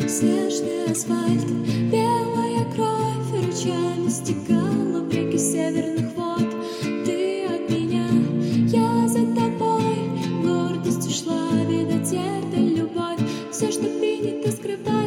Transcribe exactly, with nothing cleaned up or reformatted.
снежный асфальт, белая кровь ручьями стекала в реки северных вод. Ты от меня, я за тобой, гордостью шла, видать, это любовь. Все, что принято скрывать.